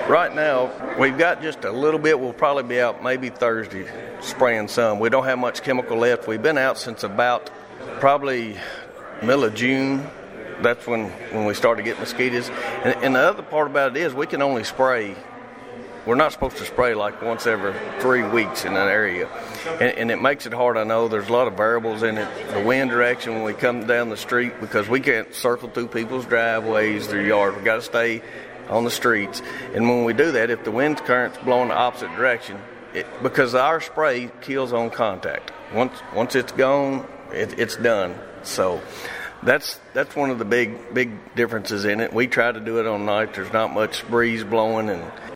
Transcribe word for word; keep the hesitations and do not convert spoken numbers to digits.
Right now, we've got just a little bit. We'll probably be out maybe Thursday spraying some. We don't have much chemical left. We've been out since about probably middle of June. That's when, when we started getting mosquitoes. And, and the other part about it is we can only spray. We're not supposed to spray like once every three weeks in an area. And, and it makes it hard, I know. There's a lot of variables in it. The wind direction when we come down the street, because we can't circle through people's driveways, their yards. We've got to stay on the streets. And when we do that, if the wind current's blowing the opposite direction, it, because our spray kills on contact. Once once it's gone, it, it's done. So that's that's one of the big big differences in it. We try to do it on night. There's not much breeze blowing, and